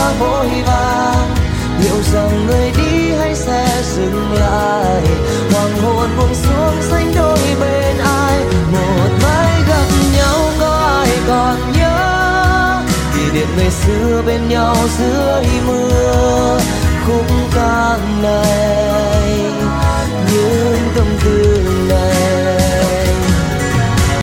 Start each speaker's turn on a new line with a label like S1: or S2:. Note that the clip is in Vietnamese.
S1: đang vội vàng, liệu rằng người đi hay sẽ dừng lại? Hoàng hôn buông xuống xanh đôi bên ai, một mai gặp nhau có ai còn nhớ kỷ niệm ngày xưa bên nhau dưới mưa.